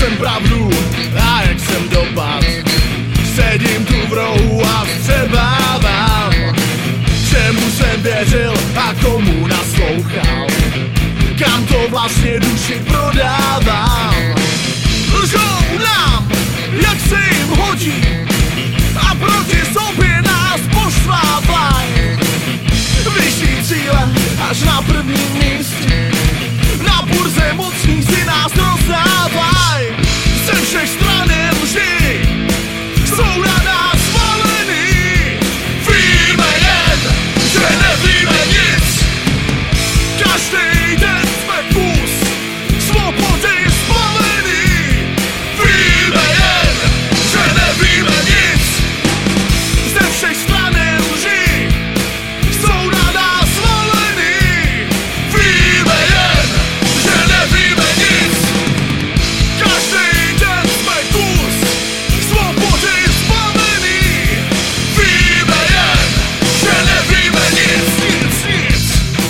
jsem pravdu a jak jsem dopad. Sedím tu v rohu a vstřebávám, čemu jsem věřil a komu naslouchal. Kam to vlastně duši prodávám. Lžou nám, jak se jim hodí, a proti sobě nás poštvávaj. Vyšší cíle až na prvním místě, na burze mocní si nás rozdávaj. Ze všech stran je lži, jsou na nás valený. Víme jen, že nevíme nic, každý den jsme kus svobody spalený. Víme jen, že nevíme nic, ze všech stran je lži, jsou na nás valený. Víme jen, že nevíme nic, každý den jsme kus svobody spalený. Víme jen, že nevíme nic, nic, nic.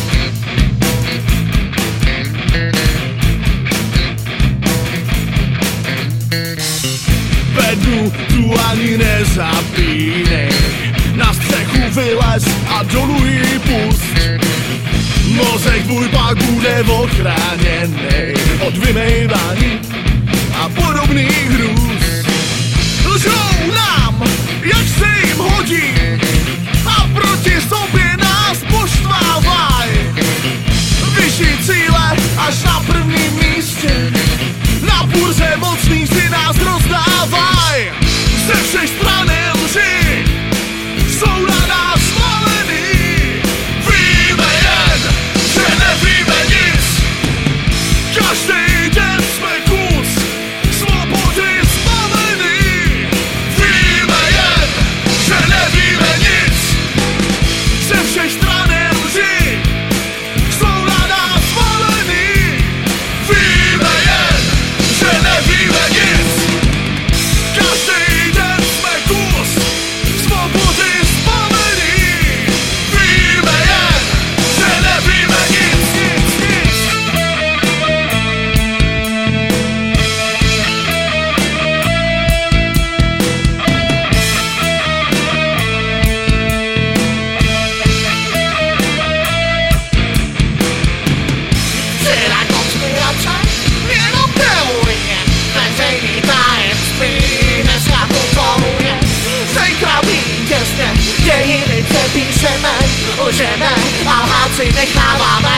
Bednu tu ani nezapínej, na střechu vylez a dolů ji pust. Mozek tvůj pak bude ochráněnej od vymejvání a podobných hrůz. Lžou nám, jak se jim hodí, a proti sobě nás poštvávaj. Vyšší cíle až na prvním místě, na burze mocných si nás rozdávaj. Ze všech stran je lži, jsou na nás valený. Víme jen, že nevíme nic, každý den jsme kus svobody spalený. Víme jen, že nevíme nic, ze všech stran je lži, jsou na nás valený. Víme jen, že nevíme nic, každý den jsme kus svobody spalený. Víme jen, že nevíme nic, nic, nic. Celá konspirace jenom teorie, veřejný tajemství dneska kulturuje. Zítra vítězně dějiny přepíšeme, lžeme a lhát si necháváme.